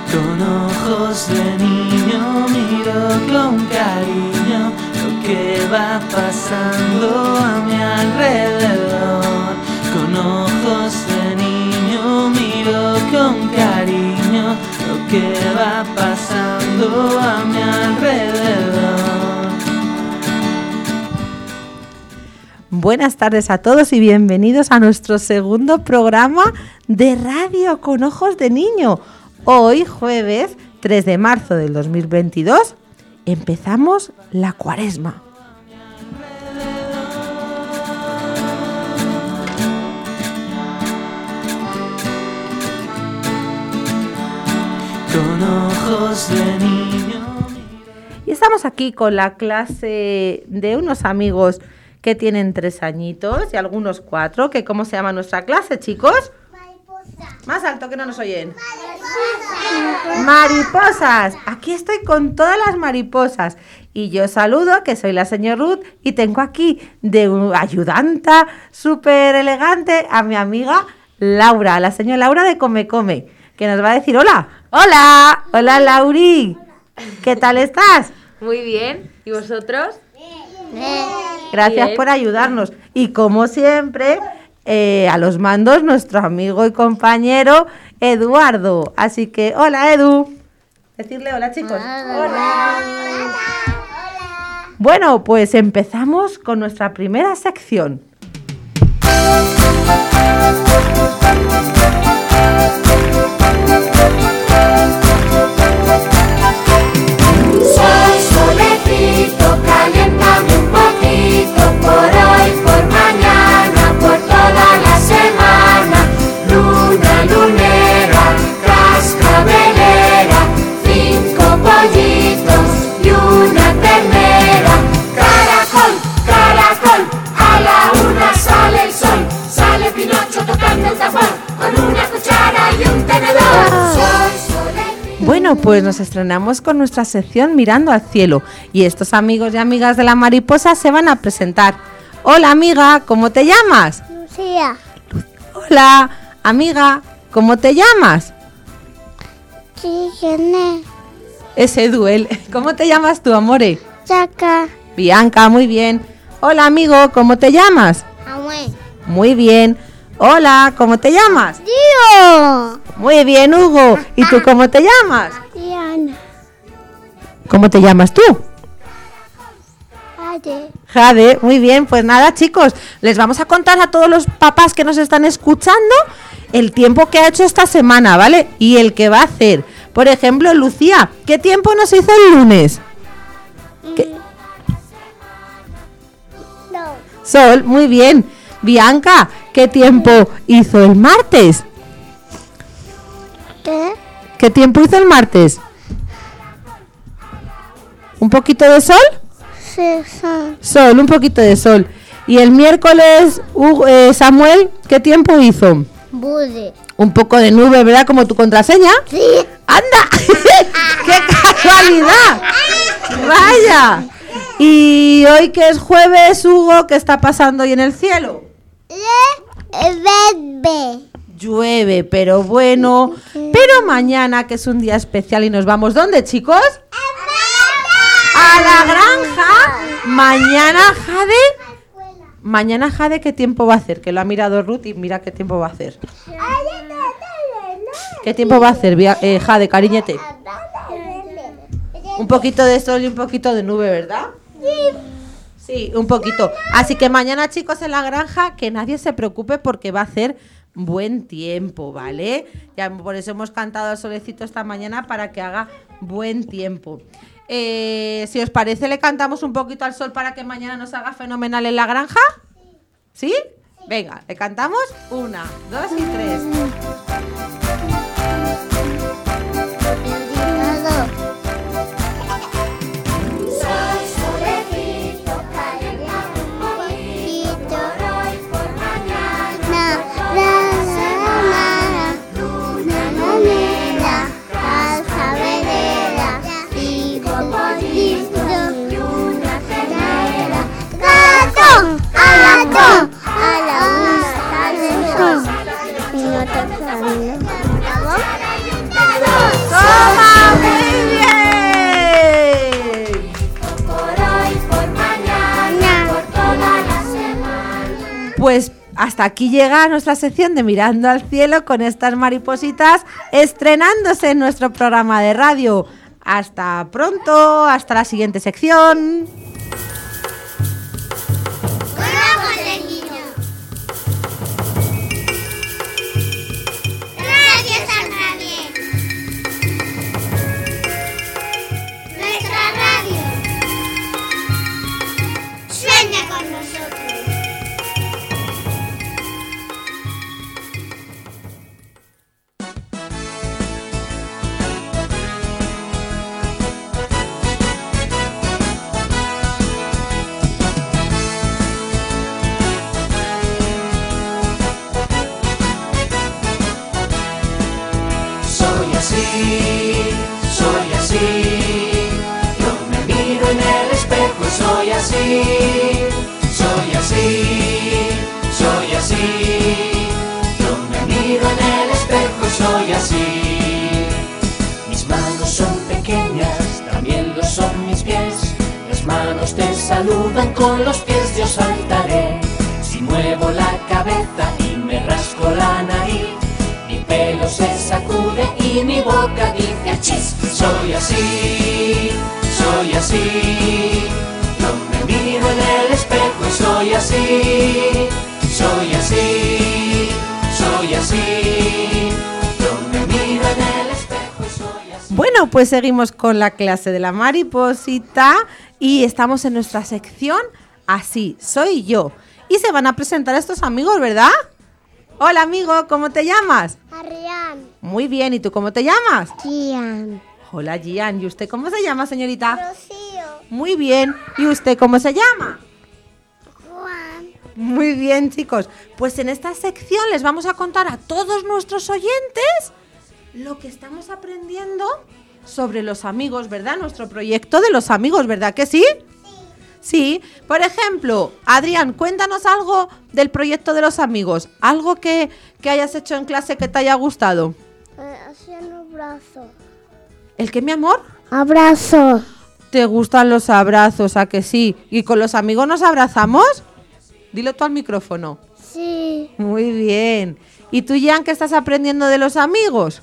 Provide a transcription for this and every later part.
Con ojos de niño miro con cariño lo que va pasando a mi alrededor. Con ojos de niño miro con cariño lo que va pasando a mi alrededor. Buenas tardes a todos y bienvenidos a nuestro segundo programa de Radio con Ojos de Niño. Hoy, jueves 3 de marzo del 2022, empezamos la Cuaresma. Con ojos de niño. Y estamos aquí con la clase de unos amigos que tienen 3 añitos y algunos 4. Que ¿cómo se llama nuestra clase, chicos? Más alto, que no nos oyen. Mariposas. Aquí estoy con todas las mariposas. Y yo saludo, que soy la señora Ruth, y tengo aquí de ayudanta súper elegante a mi amiga Laura, la señora Laura de Come Come, que nos va a decir hola. ¡Hola! ¡Hola, Lauri! ¿Qué tal estás? Muy bien. ¿Y vosotros? Bien. Gracias Bien. por ayudarnos. Y como siempre, a los mandos nuestro amigo y compañero Eduardo. Así que, hola, Edu. Decirle hola, chicos. Hola. Bueno, pues empezamos con nuestra primera sección. Soy solecito, caliéntame un poquito, por hoy, por mañana, por toda la semana. Luna, lunera, cascabelera, 5 pollitos y una ternera. Caracol, caracol, a la 1 sale el sol, sale Pinocho tocando el tambor, con una cuchara y un tenedor. Soy solecito. Bueno, pues nos estrenamos con nuestra sección Mirando al Cielo. Y estos amigos y amigas de la mariposa se van a presentar. Hola, amiga, ¿cómo te llamas? Lucía. Hola, amiga, ¿cómo te llamas? Sí, ¿quién es? Es Edu, él. ¿Cómo te llamas tú, amore? Chaca. Bianca, muy bien. Hola, amigo, ¿cómo te llamas? Amue. Muy bien. Hola, ¿cómo te llamas? Tío. Muy bien, Hugo. ¿Y tú cómo te llamas? Diana. ¿Cómo te llamas tú? Ade. Jade, muy bien. Pues nada, chicos, les vamos a contar a todos los papás que nos están escuchando el tiempo que ha hecho esta semana, ¿vale? Y el que va a hacer. Por ejemplo, Lucía, ¿qué tiempo nos hizo el lunes? ¿Qué? No. Sol, muy bien. Bianca, ¿qué tiempo hizo el martes? ¿Qué? ¿Qué tiempo hizo el martes? ¿Un poquito de sol? Sí, son. Sol, un poquito de sol. ¿Y el miércoles, Samuel, qué tiempo hizo? Bude. Un poco de nube, ¿verdad? Como tu contraseña. Sí. ¡Anda! ¡Qué casualidad! ¡Vaya! Y hoy que es jueves, Hugo, ¿qué está pasando hoy en el cielo? Bebé. Llueve, pero bueno. Pero mañana, que es un día especial y nos vamos, ¿dónde, chicos? A la granja. Mañana, Jade, ¿qué tiempo va a hacer? Que lo ha mirado Ruth y mira qué tiempo va a hacer. ¿Qué tiempo va a hacer, Jade, cariñete? Un poquito de sol y un poquito de nube, ¿verdad? Sí, un poquito. Así que mañana, chicos, en la granja, que nadie se preocupe porque va a hacer buen tiempo, ¿vale? Ya por eso hemos cantado al solecito esta mañana, para que haga buen tiempo. Si os parece, le cantamos un poquito al sol para que mañana nos haga fenomenal en la granja. ¿Sí? Venga, le cantamos 1, 2 y 3. Soy solecito, caliéntame un poquito, hoy por mañana, luna, lunera, cascabelera, 5 pollitos y una ternera. ¡Gato! ¡A la 1 sale el sol! Y no te Pues hasta aquí llega nuestra sección de Mirando al Cielo con estas maripositas estrenándose en nuestro programa de radio. Hasta pronto, hasta la siguiente sección. Soy así, yo me miro en el espejo y soy así, soy así, soy así, yo me miro en el espejo y soy así. Mis manos son pequeñas, también lo son mis pies, las manos te saludan, con los pies yo saltaré. Si muevo la cabeza y me rasco la nariz, mi pelo se sacude y mi boca dice achis. Soy así, soy así, yo me miro en el espejo y soy así, soy así, soy así, yo me miro en el espejo y soy así. Bueno, pues seguimos con la clase de la mariposita y estamos en nuestra sección Así soy yo. Y se van a presentar estos amigos, ¿verdad? Hola, amigo, ¿cómo te llamas? Adrián. Muy bien, ¿y tú cómo te llamas? Gian. Hola, Gian. ¿Y usted cómo se llama, señorita? Rocío. Muy bien. ¿Y usted cómo se llama? Juan. Muy bien, chicos. Pues en esta sección les vamos a contar a todos nuestros oyentes lo que estamos aprendiendo sobre los amigos, ¿verdad? Nuestro proyecto de los amigos, ¿verdad que sí? Sí, por ejemplo, Adrián, cuéntanos algo del proyecto de los amigos, algo que hayas hecho en clase que te haya gustado. Haciendo abrazo. ¿El qué, mi amor? Abrazo. ¿Te gustan los abrazos, a que sí? ¿Y con los amigos nos abrazamos? Dilo tú al micrófono. Sí. Muy bien. ¿Y tú, Jan, qué estás aprendiendo de los amigos?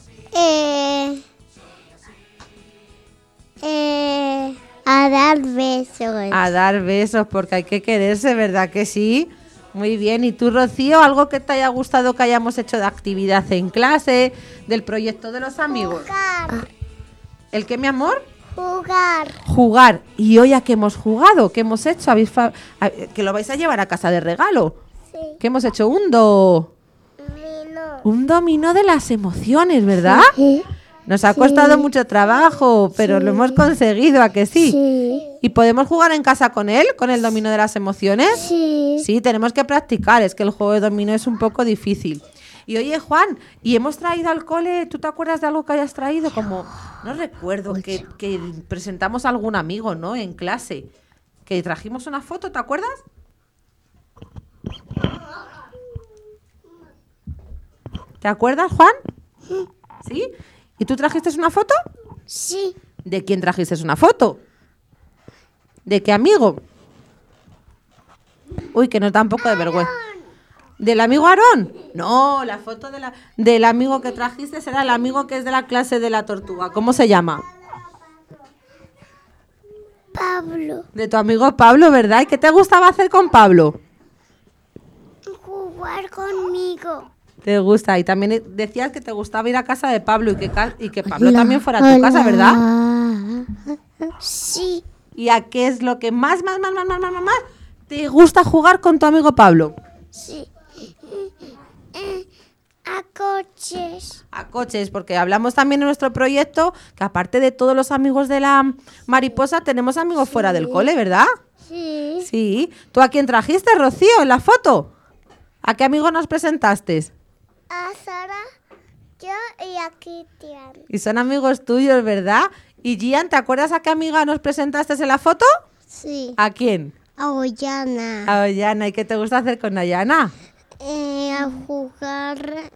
A dar besos. A dar besos, porque hay que quererse, ¿verdad que sí? Muy bien. ¿Y tú, Rocío, algo que te haya gustado que hayamos hecho de actividad en clase, del proyecto de los amigos? Jugar. ¿El qué, mi amor? Jugar. Jugar. ¿Y hoy a qué hemos jugado? ¿Qué hemos hecho? ¿Que lo vais a llevar a casa de regalo? Sí. ¿Qué hemos hecho? Vino. Un dominó de las emociones, ¿verdad? Sí. Nos ha costado mucho trabajo, pero lo hemos conseguido, ¿a que sí? Sí. ¿Y podemos jugar en casa con él, con el dominó de las emociones? Sí. Sí, tenemos que practicar, es que el juego de dominó es un poco difícil. Y oye, Juan, ¿y hemos traído al cole? ¿Tú te acuerdas de algo que hayas traído? Como, no recuerdo, que presentamos a algún amigo, ¿no? En clase. Que trajimos una foto, ¿te acuerdas? ¿Te acuerdas, Juan? ¿Sí? ¿Y tú trajiste una foto? Sí. ¿De quién trajiste una foto? ¿De qué amigo? Uy, que nos da un poco de vergüenza. ¿Del amigo Aarón? No, la foto del amigo que trajiste será el amigo que es de la clase de la tortuga. ¿Cómo se llama? Pablo. De tu amigo Pablo, ¿verdad? ¿Y qué te gustaba hacer con Pablo? Jugar conmigo. Te gusta. Y también decías que te gustaba ir a casa de Pablo y que Pablo también fuera a tu casa, ¿verdad? Sí. ¿Y a qué es lo que más te gusta jugar con tu amigo Pablo? Sí. A coches. A coches, porque hablamos también en nuestro proyecto que aparte de todos los amigos de la mariposa, tenemos amigos fuera del cole, ¿verdad? Sí. Sí. ¿Tú a quién trajiste, Rocío, en la foto? ¿A qué amigo nos presentaste? A Sara, yo y a Cristian. Y son amigos tuyos, ¿verdad? Y Gian, ¿te acuerdas a qué amiga nos presentaste en la foto? Sí. ¿A quién? A Ollana. A Ollana. ¿Y qué te gusta hacer con Ollana? A jugar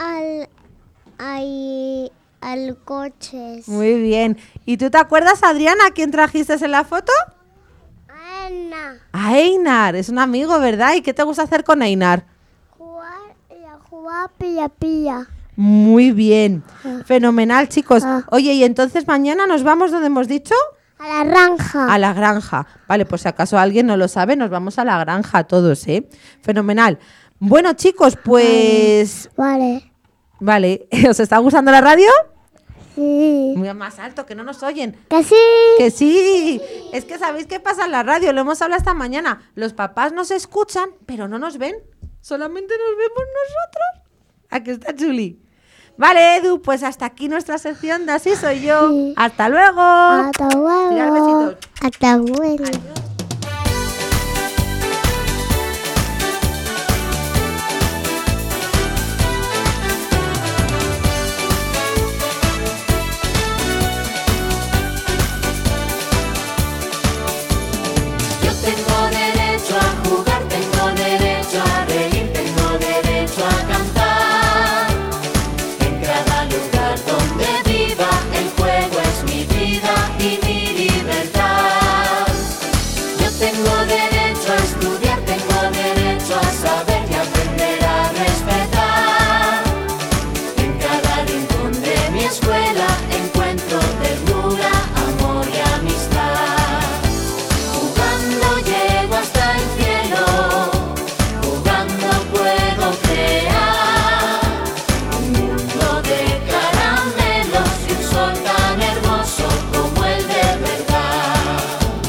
al coches. Muy bien. ¿Y tú te acuerdas, Adriana, a quién trajiste en la foto? A Ana. A A Einar, es un amigo, ¿verdad? ¿Y qué te gusta hacer con Einar? Jugar pilla. Muy bien, fenomenal, chicos. Oye, y entonces mañana nos vamos, ¿dónde hemos dicho? A la granja. A la granja. Vale, pues si acaso alguien no lo sabe, nos vamos a la granja todos, ¿eh? Fenomenal. Bueno, chicos, pues... Vale, ¿os está gustando la radio? Sí. Muy más alto, que no nos oyen. Que sí. Que sí. Es que ¿sabéis qué pasa en la radio? Lo hemos hablado esta mañana. Los papás nos escuchan, pero no nos ven. Solamente nos vemos nosotros. Aquí está Julie. Vale, Edu, pues hasta aquí nuestra sección de Así Soy Yo. Sí. Hasta luego. Hasta Tirar luego. besitos. Hasta luego. Yo tengo derecho a jugar, tengo derecho a reír, tengo derecho a cantar. En cada lugar donde viva, el juego es mi vida y mi libertad. Yo tengo derecho a estudiar, tengo derecho a saber y aprender a respetar. En cada rincón de mi escuela encuentro ternura, amor y amistad. Jugando llego hasta el cielo, jugando puedo crear un mundo de caramelos y un sol tan hermoso como el de verdad.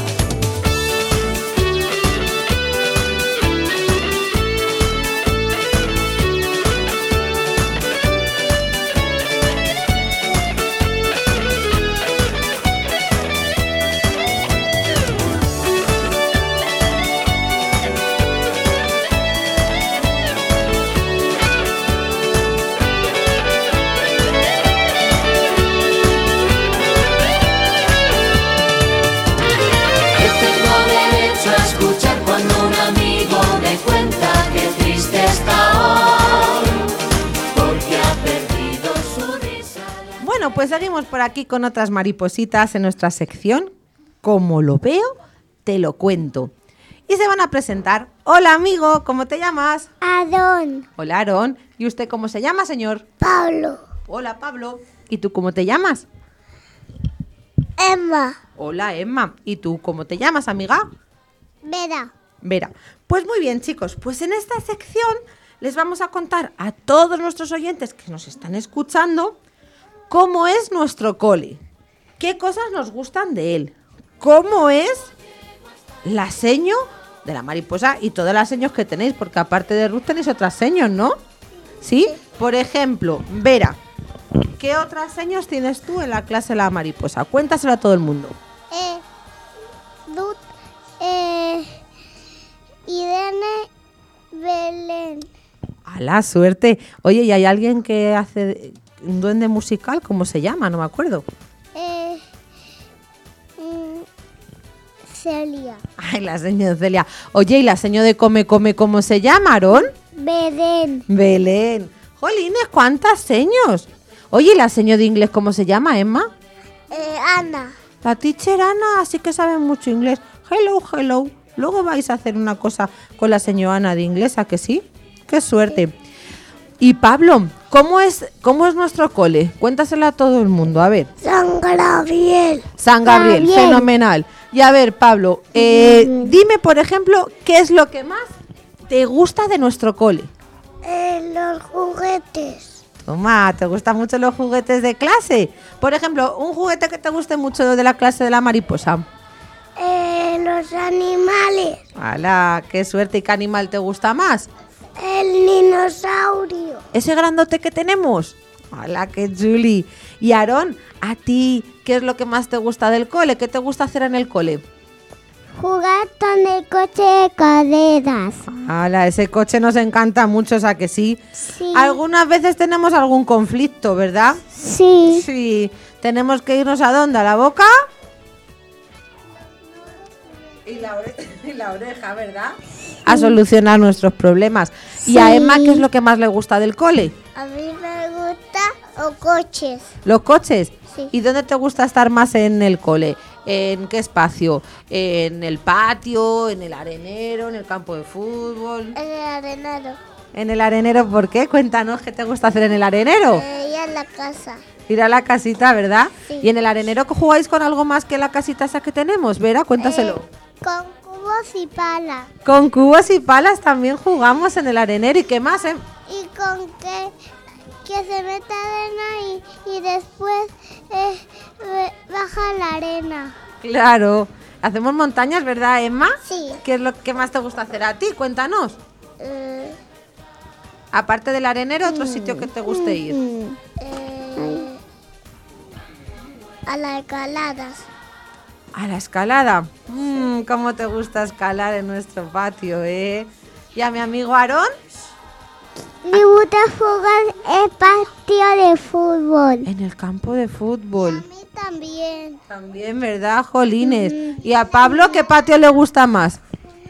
Yo tengo derecho a escuchar cuando un amigo me cuenta que triste está hoy, porque ha perdido su risa. Bueno, pues seguimos por aquí con otras maripositas en nuestra sección. Como lo veo, te lo cuento. Y se van a presentar. Hola, amigo, ¿cómo te llamas? Adón. Hola, Aarón. ¿Y usted cómo se llama, señor? Pablo. Hola, Pablo. ¿Y tú cómo te llamas? Emma. Hola, Emma. ¿Y tú cómo te llamas, amiga? Vera. Vera. Pues muy bien, chicos. Pues en esta sección les vamos a contar a todos nuestros oyentes que nos están escuchando cómo es nuestro cole, qué cosas nos gustan de él, cómo es la seño de la mariposa y todas las seños que tenéis, porque aparte de Ruth tenéis otras seños, ¿no? ¿Sí? Por ejemplo, Vera, ¿qué otras seños tienes tú en la clase de la mariposa? Cuéntaselo a todo el mundo. Ruth. Irene. Belén. A la suerte. Oye, ¿y hay alguien que hace un duende musical? ¿Cómo se llama? No me acuerdo. Celia. Ay, la señora Celia. Oye, ¿y la señora de come, cómo se llama, Aarón? Belén. Belén. Jolines, ¿cuántas seños? Oye, ¿y la señora de inglés cómo se llama, Emma? Ana. La teacher Ana, así que sabe mucho inglés. Hello, hello. Luego vais a hacer una cosa con la señora Ana de inglés, ¿a que sí? ¡Qué suerte! Y Pablo, ¿cómo es nuestro cole? Cuéntaselo a todo el mundo, a ver. San Gabriel. San Gabriel, Gabriel. fenomenal. Y a ver, Pablo, dime, por ejemplo, ¿qué es lo que más te gusta de nuestro cole? Los juguetes. Toma, ¿te gustan mucho los juguetes de clase? Por ejemplo, un juguete que te guste mucho de la clase de la mariposa. Los animales. ¡Hala! ¡Qué suerte! ¿Y qué animal te gusta más? El dinosaurio. ¿Ese grandote que tenemos? ¡Hala, qué chuli! Y Aarón, ¿a ti qué es lo que más te gusta del cole? ¿Qué te gusta hacer en el cole? Jugar con el coche de carreras. ¡Hala! Ese coche nos encanta mucho, o sea que sí. Sí. Algunas veces tenemos algún conflicto, ¿verdad? Sí. Sí. ¿Tenemos que irnos a dónde? ¿A la boca? Y la oreja, ¿verdad? A solucionar nuestros problemas. ¿Y a Sí. Emma qué es lo que más le gusta del cole? A mí me gustan los coches. ¿Los coches? Sí. ¿Y dónde te gusta estar más en el cole? ¿En qué espacio? ¿En el patio, en el arenero, en el campo de fútbol? En el arenero. ¿En el arenero por qué? Cuéntanos qué te gusta hacer en el arenero. Y en la casa. Ir a la casita, ¿verdad? Sí. ¿Y en el arenero jugáis con algo más que la casita esa que tenemos? Vera, cuéntaselo. Con cubos y pala. Con cubos y palas también jugamos en el arenero. ¿Y qué más? Y con que se meta arena y después baja la arena. Claro. Hacemos montañas, ¿verdad, Emma? Sí. ¿Qué es lo que más te gusta hacer a ti? Cuéntanos. Eh, Aparte del arenero, otro sitio que te guste ir. A las escaladas. A la escalada. ¿Cómo te gusta escalar en nuestro patio, eh? ¿Y a mi amigo Aarón? Me gusta jugar el patio de fútbol. En el campo de fútbol. A mí también. También, ¿verdad, Jolines? ¿Y a Pablo qué patio le gusta más?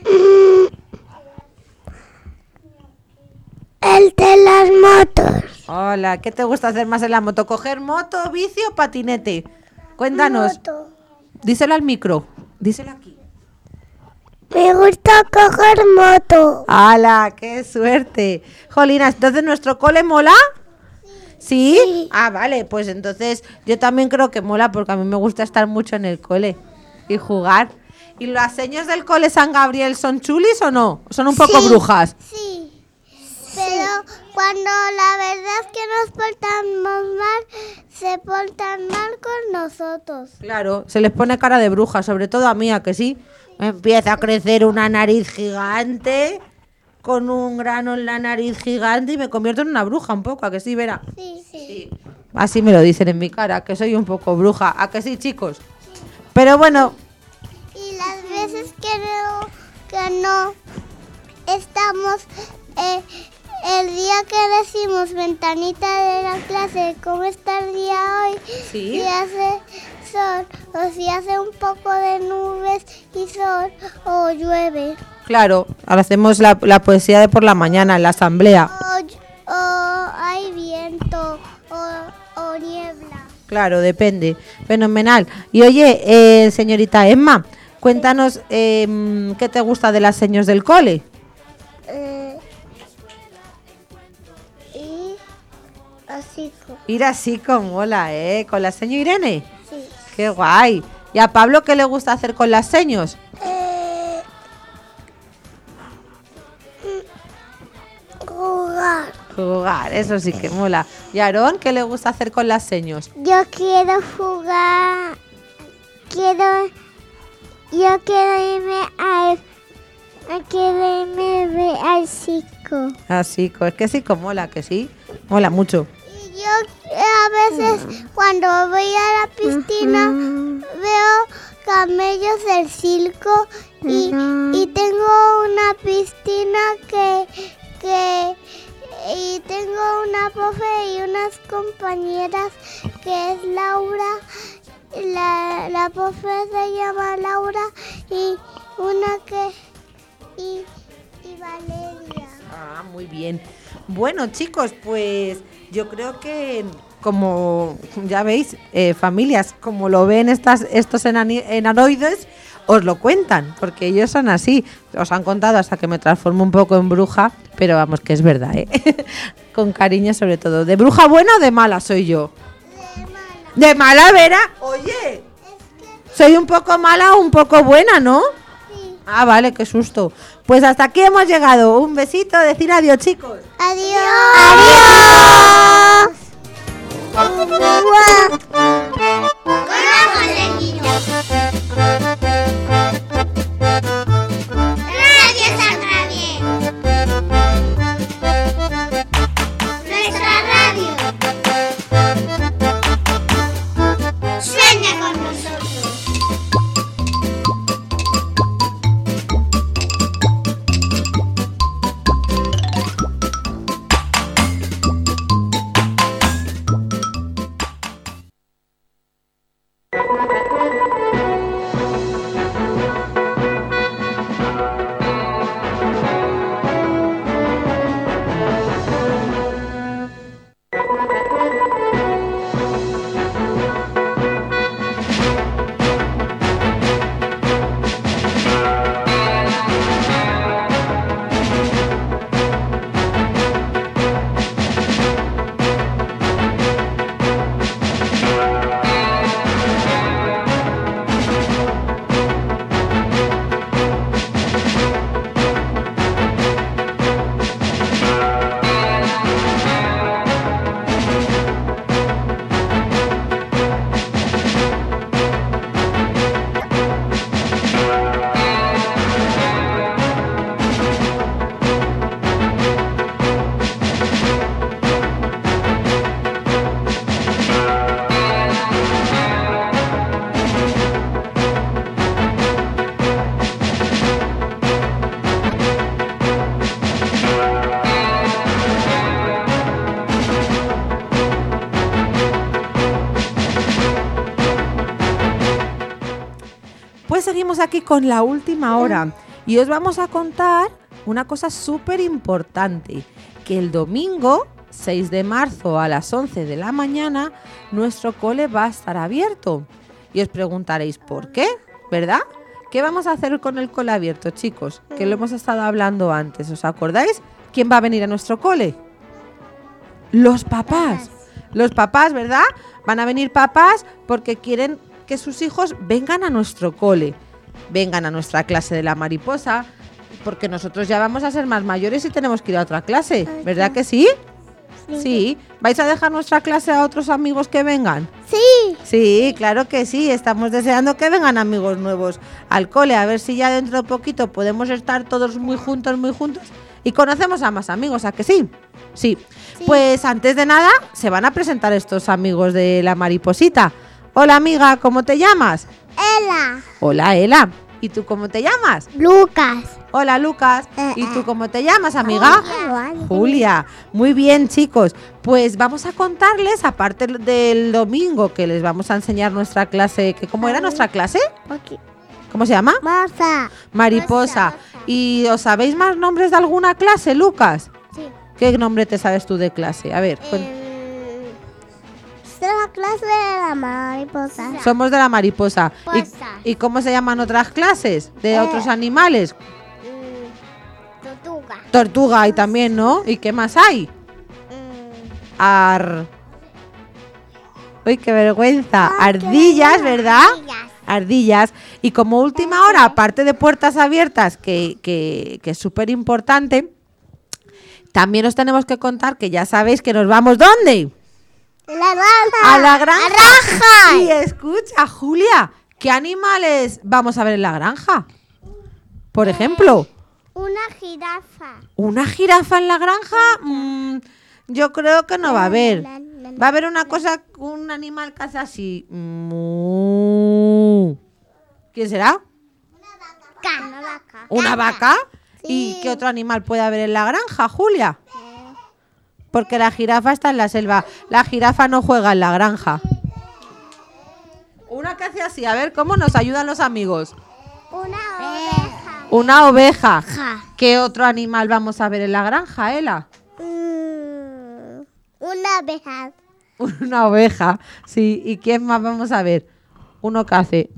El de las motos. Hola, ¿qué te gusta hacer más en la moto? ¿Coger moto, bici o patinete? Cuéntanos. Moto. Díselo al micro. Díselo aquí. Me gusta coger moto. ¡Hala! ¡Qué suerte! Jolinas, ¿entonces nuestro cole mola? ¿Sí? Sí. Ah, vale, pues entonces yo también creo que mola porque a mí me gusta estar mucho en el cole y jugar. ¿Y las señas del cole San Gabriel son chulis o no? ¿Son un poco Sí. brujas? Sí. Pero cuando la verdad es que nos portamos mal, se portan mal con nosotros. Claro, se les pone cara de bruja, sobre todo a mí, ¿a que sí? Me empieza a crecer una nariz gigante, con un grano en la nariz gigante y me convierto en una bruja un poco, ¿a que sí, Vera? Sí, sí. Sí. Así me lo dicen en mi cara, que soy un poco bruja, ¿a que sí, chicos? Pero bueno, Y las veces que no estamos, el día que decimos ventanita de la clase, ¿cómo está el día hoy? Sí. Si hace sol o si hace un poco de nubes y sol o llueve claro, ahora hacemos la poesía de por la mañana en la asamblea. o hay viento o niebla. Claro, depende. Fenomenal. Y oye, señorita Emma, cuéntanos qué te gusta de las señas del cole. Y así Ir así con mola, ¿eh? Con la seño Irene. sí. Qué guay. ¿Y a Pablo qué le gusta hacer con las seños? Jugar. Jugar, eso sí que mola. ¿Y a Aarón qué le gusta hacer con las seños? Yo quiero jugar. Yo quiero irme al circo. Así, es que sí, como mola, que sí. Mola mucho. Y yo a veces cuando voy a la piscina veo camellos del circo y tengo una piscina y tengo una profe y unas compañeras que es Laura. La profe se llama Laura y una que y Valeria. Ah, muy bien. Bueno, chicos, pues yo creo que, como ya veis, familias, como lo ven estos enanoides, os lo cuentan, porque ellos son así. Os han contado hasta que me transformo un poco en bruja, pero vamos, que es verdad, ¿eh? Con cariño sobre todo. ¿De bruja buena o de mala soy yo? ¿De mala, Vera? Oye, soy un poco mala o un poco buena, ¿no? Sí. Ah, vale, qué susto. Pues hasta aquí hemos llegado. Un besito, decir adiós, chicos. Adiós. aquí con la última hora y os vamos a contar una cosa súper importante, que el domingo 6 de marzo a las 11 de la mañana nuestro cole va a estar abierto. Y os preguntaréis ¿por qué? ¿Verdad? ¿Qué vamos a hacer con el cole abierto, chicos? Que lo hemos estado hablando antes, ¿os acordáis? ¿Quién va a venir a nuestro cole? Los papás. Los papás, ¿verdad? Van a venir papás porque quieren que sus hijos vengan a nuestro cole, vengan a nuestra clase de la mariposa, porque nosotros ya vamos a ser más mayores y tenemos que ir a otra clase, ¿verdad que sí? Sí. ¿Vais a dejar nuestra clase a otros amigos que vengan? Sí. Sí, claro que sí. Estamos deseando que vengan amigos nuevos al cole, a ver si ya dentro de poquito podemos estar todos muy juntos y conocemos a más amigos, ¿a que sí? Sí. Pues antes de nada se van a presentar estos amigos de la mariposita. Hola amiga, ¿cómo te llamas? Ela. Hola Ela. ¿Y tú cómo te llamas? Lucas. Hola Lucas. ¿Y tú cómo te llamas, amiga? Julia. Muy bien, chicos. Pues vamos a contarles, aparte del domingo, que les vamos a enseñar nuestra clase. ¿Cómo era nuestra clase? ¿Cómo se llama? Marta. Mariposa. ¿Y os sabéis más nombres de alguna clase, Lucas? Sí. ¿Qué nombre te sabes tú de clase? A ver. Es la clase de la mariposa. Somos de la mariposa. Posa. ¿Y cómo se llaman otras clases de otros animales? Tortuga. Tortuga hay también, ¿no? ¿Y qué más hay? Uy, qué vergüenza. Ardillas, ¿verdad? Ardillas. Y como última hora, aparte de puertas abiertas, que es súper importante, también os tenemos que contar que ya sabéis que nos vamos ¿dónde? La granja. A la granja. ¡La granja! Y escucha, Julia, ¿qué animales vamos a ver en la granja? Por ejemplo, Una jirafa. ¿una jirafa en la granja? Yo creo que no va a haber. Va a haber una cosa, un animal que hace así. ¿Quién será? Una vaca. ¿Una vaca? Sí. ¿Y qué otro animal puede haber en la granja, Julia? Porque la jirafa está en la selva. La jirafa no juega en la granja. Una que hace así. A ver, ¿cómo nos ayudan los amigos? Una oveja. Una oveja. ¿Qué otro animal vamos a ver en la granja, Ela? Una abeja. Una oveja, sí. ¿Y quién más vamos a ver? Uno que hace.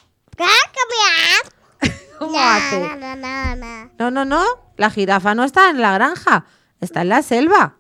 ¿Cómo hace? No. La jirafa no está en la granja. Está en la selva.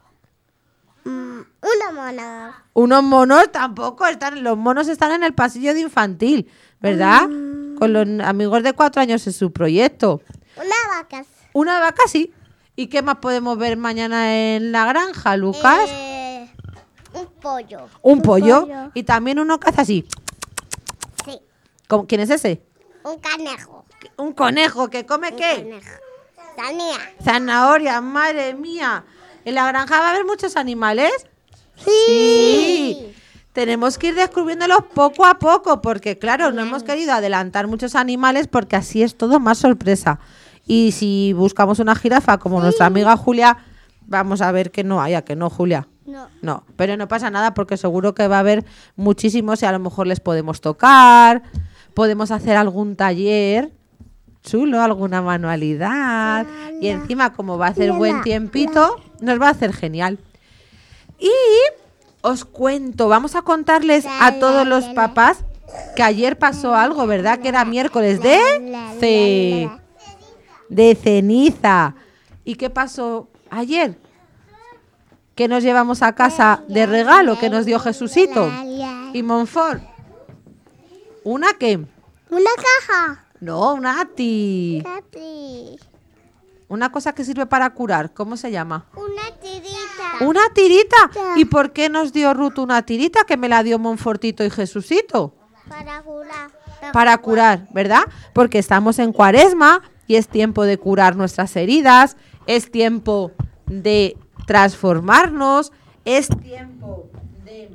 Una mona. Unos monos tampoco están. Los monos están en el pasillo de infantil, ¿verdad? Con los amigos de 4 años en su proyecto. Una vaca. Una vaca, sí. ¿Y qué más podemos ver mañana en la granja, Lucas? Un pollo. Un pollo. Y también uno que hace así. Sí. ¿Quién es ese? Un conejo. Un conejo. ¿Que come Un qué? conejo. Sanía. Zanahoria, madre mía. ¿En la granja va a haber muchos animales? Sí. Tenemos que ir descubriéndolos poco a poco, porque claro, no hemos querido adelantar muchos animales porque así es todo más sorpresa. Y si buscamos una jirafa como nuestra amiga Julia, vamos a ver que no haya, que no, Julia. No, pero no pasa nada porque seguro que va a haber muchísimos y a lo mejor les podemos tocar, podemos hacer algún taller chulo, alguna manualidad. Y encima, como va a hacer buen tiempito, nos va a hacer genial. Y os cuento, vamos a contarles a todos los papás que ayer pasó algo, ¿verdad? Que era miércoles de ceniza. ¿Y qué pasó ayer? ¿Qué nos llevamos a casa de regalo que nos dio Jesucito y Montfort? ¿Una qué? Una caja. No, una ati. Capi. Una cosa que sirve para curar. ¿Cómo se llama? Una tirita. ¿Una tirita? ¿Y por qué nos dio Ruth una tirita que me la dio Monfortito y Jesucito? Para curar. Para curar, ¿verdad? Porque estamos en Cuaresma y es tiempo de curar nuestras heridas, es tiempo de transformarnos, es tiempo de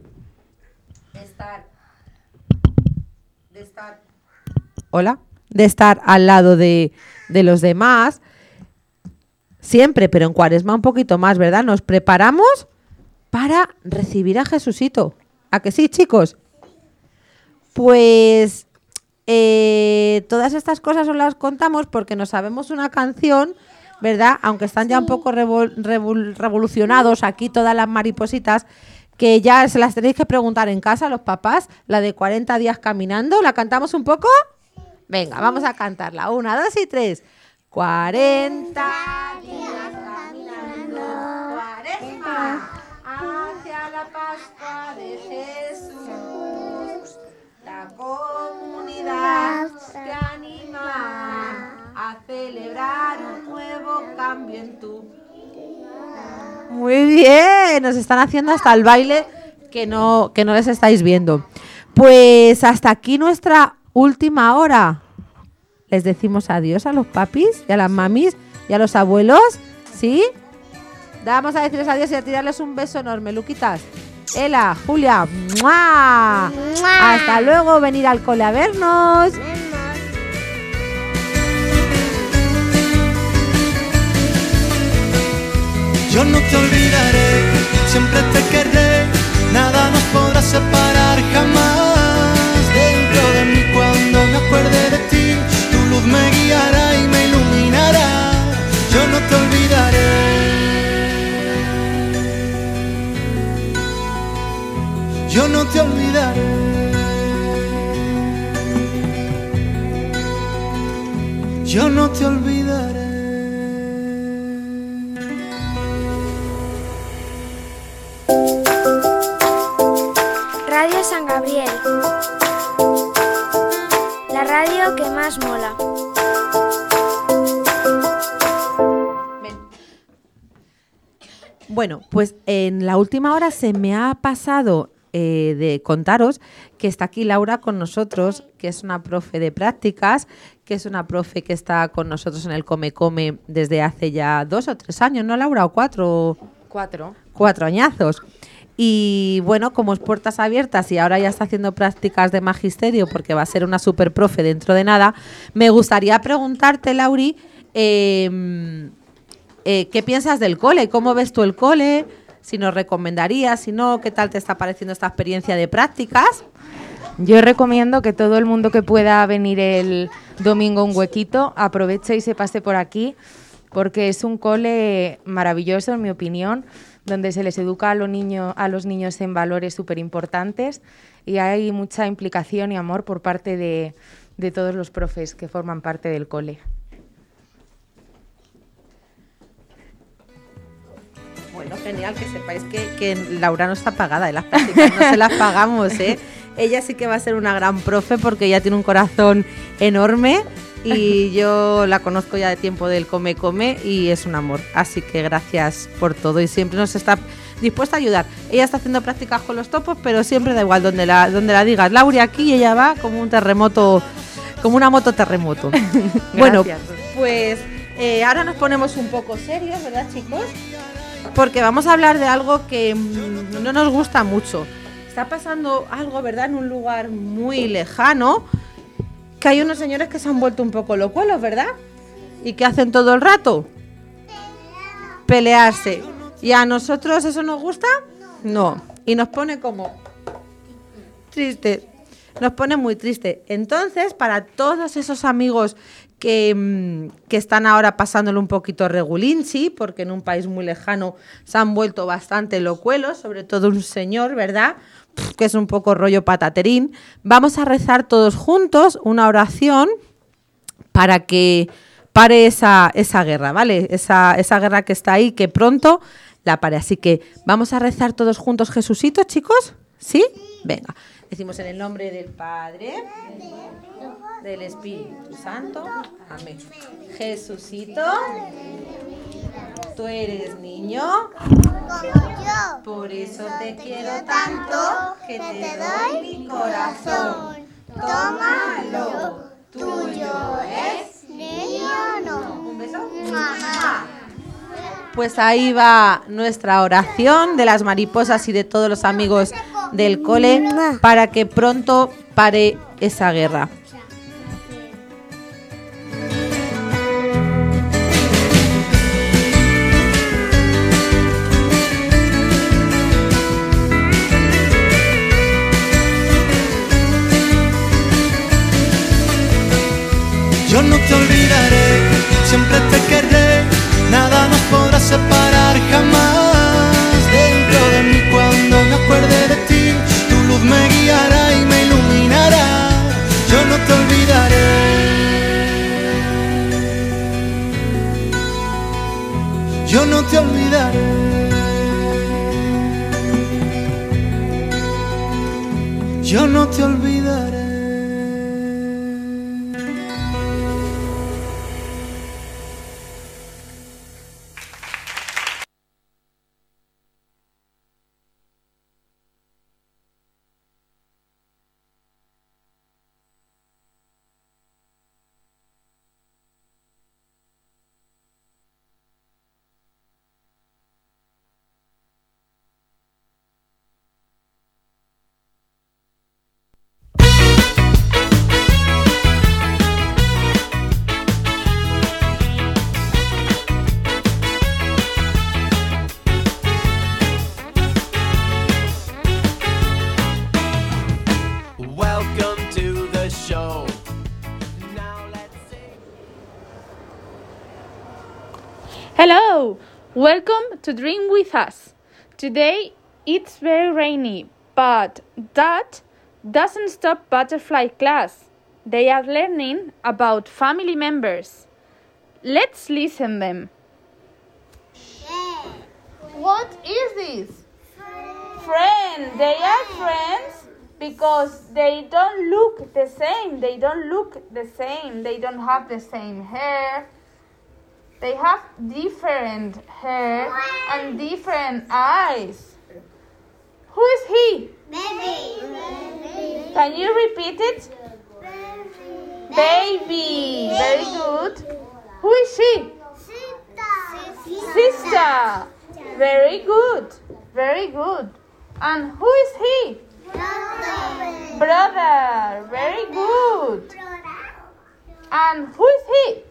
estar al lado de los demás. Siempre, pero en Cuaresma un poquito más, ¿verdad? Nos preparamos para recibir a Jesucito. ¿A que sí, chicos? Pues Todas estas cosas os las contamos porque nos sabemos una canción, ¿verdad? Aunque están ya un poco revolucionados aquí todas las maripositas, que ya se las tenéis que preguntar en casa a los papás, la de 40 días caminando. ¿La cantamos un poco? Venga, vamos a cantarla. 1, 2 y 3. 40 días caminando, Cuaresma, hacia la Pascua de Jesús. La comunidad te anima a celebrar un nuevo cambio en tu. Muy bien, nos están haciendo hasta el baile que no les estáis viendo. Pues hasta aquí nuestra última hora. Les decimos adiós a los papis y a las mamis y a los abuelos, ¿sí? Vamos a decirles adiós y a tirarles un beso enorme, Luquitas. Ela, Julia, ¡mua! ¡Mua! Hasta luego, venir al cole a vernos. Yo no te olvidaré, siempre te querré, nada nos podrá separar jamás. Dentro de mí cuando me acuerde de ti, tu luz me guiará y me iluminará. Yo no te olvidaré. Yo no te olvidaré. Yo no te olvidaré. Radio San Gabriel, la radio que más mola. Bueno, pues en la última hora se me ha pasado de contaros que está aquí Laura con nosotros, que es una profe de prácticas, que es una profe que está con nosotros en el Come Come desde hace ya 2 o 3 años, ¿no, Laura? ¿O 4? 4. 4 añazos. Y bueno, como es puertas abiertas y ahora ya está haciendo prácticas de magisterio porque va a ser una super profe dentro de nada, me gustaría preguntarte, Lauri, ¿qué piensas del cole? ¿Cómo ves tú el cole? Si nos recomendarías, si no, ¿qué tal te está pareciendo esta experiencia de prácticas? Yo recomiendo que todo el mundo que pueda venir el domingo un huequito aproveche y se pase por aquí, porque es un cole maravilloso, en mi opinión, donde se les educa a los niños en valores súper importantes y hay mucha implicación y amor por parte de todos los profes que forman parte del cole. Bueno, genial, que sepáis que Laura no está pagada de las prácticas, no se las pagamos, ¿eh? Ella sí que va a ser una gran profe porque ella tiene un corazón enorme y yo la conozco ya de tiempo del Come Come y es un amor. Así que gracias por todo y siempre nos está dispuesta a ayudar. Ella está haciendo prácticas con los topos, pero siempre da igual donde la digas. Laura aquí y ella va como un terremoto, como una moto terremoto. Bueno, pues ahora nos ponemos un poco serios, ¿verdad, chicos? Porque vamos a hablar de algo que no nos gusta mucho. Está pasando algo, ¿verdad?, en un lugar muy lejano, que hay unos señores que se han vuelto un poco locuelos, ¿verdad? ¿Y qué hacen todo el rato? Pelearse. ¿Y a nosotros eso nos gusta? No. Y nos pone como triste. Nos pone muy triste. Entonces, para todos esos amigos que están ahora pasándolo un poquito regulinchi, porque en un país muy lejano se han vuelto bastante locuelos, sobre todo un señor, ¿verdad?, que es un poco rollo pataterín, vamos a rezar todos juntos una oración para que pare esa guerra, ¿vale? Esa guerra que está ahí, que pronto la pare. Así que vamos a rezar todos juntos, Jesucito, chicos, ¿sí? Venga, decimos en el nombre del Padre, del Espíritu Santo, amén. Jesucito, tú eres niño, Como yo. por eso te quiero tanto, que te doy mi corazón. Tómalo, tuyo es, Mío no. un beso. Mamá. Pues ahí va nuestra oración de las mariposas y de todos los amigos del cole para que pronto pare esa guerra. yo no te olvidaré. Yo no te olvidaré. Welcome to the show. Now let's sing. Hello! Welcome to Dream with Us. Today it's very rainy, but that doesn't stop Butterfly class. They are learning about family members. Let's listen them. What is this? Friend. They are friends because they don't look the same. They don't have the same hair. They have different hair and different eyes. Who is he? Baby. Can you repeat it? Baby. Very good. Who is she? Sister. Very good. Very good. And who is he? Brother. Very good. And who is he?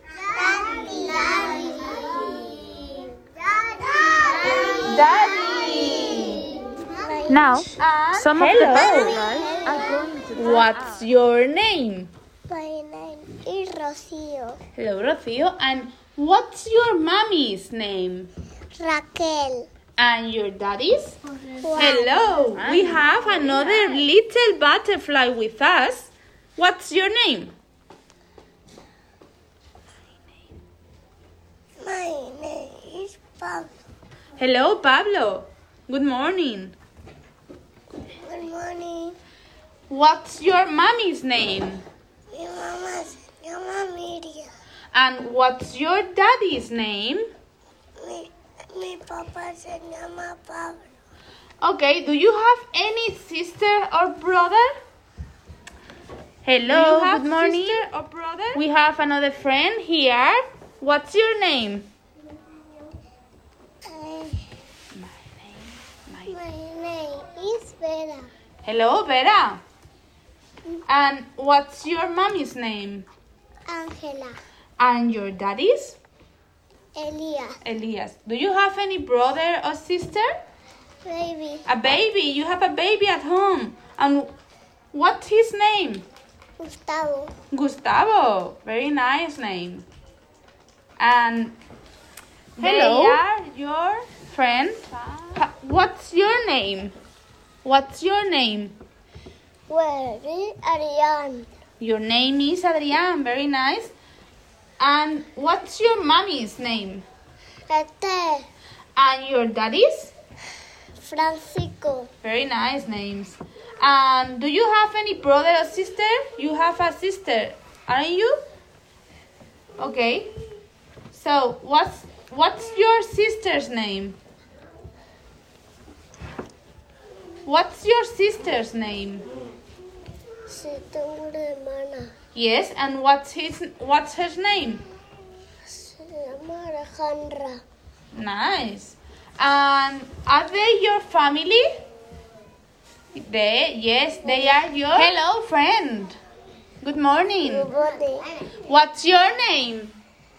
Daddy. Now, some of the butterflies are going to. What's your name? My name is Rocío. Hello, Rocío. And what's your mommy's name? Raquel. And your daddy's? Hello. We have another little butterfly with us. What's your name? My name is Pablo. Hello, Pablo. Good morning. Good morning. What's your mommy's name? Mi mamá se llama Miriam. And what's your daddy's name? Mi papá se llama Pablo. Okay, do you have any sister or brother? Hello, good morning. Sister or brother? We have another friend here. What's your name? My name is Vera. Hello, Vera. And what's your mommy's name? Ángela. And your daddy's? Elias. Elias. Do you have any brother or sister? Baby. A baby. You have a baby at home. And what's his name? Gustavo. Gustavo. Very nice name. And Hello. they are your friend. What's your name? What's your name? Where is Ariane? Your name is Adrián. Very nice. And what's your mommy's name? Esther. And your daddy's? Francisco. Very nice names. And do you have any brother or sister? You have a sister, aren't you? Okay. So what's your sister's name? What's your sister's name? Sí, tengo una hermana. Yes, and what's her name? Se llama Alejandra. Nice. And are they your family? Yes, they are your. Hello, friend. Good morning. What's your name?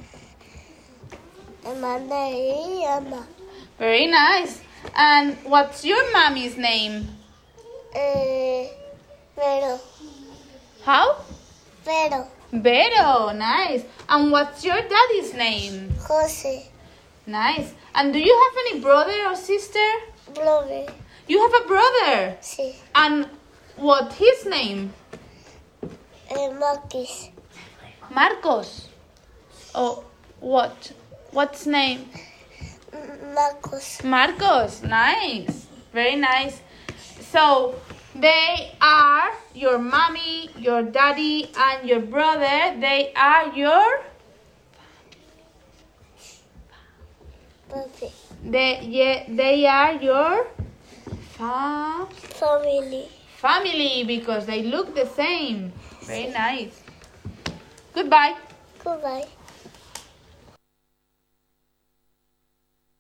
Amanda y Emma. Very nice. And what's your mommy's name? Pero. How? Pero. Vero. Nice. And what's your daddy's name? José. Nice. And do you have any brother or sister? Brother. You have a brother. Sí. And what's his name? Marquis. Marcos. Oh, what? What's name? Marcos. Marcos, nice. Very nice. So, they are your mommy, your daddy, and your brother. They are your... Papi. They are your Family. because they look the same. Very nice. Goodbye. Goodbye.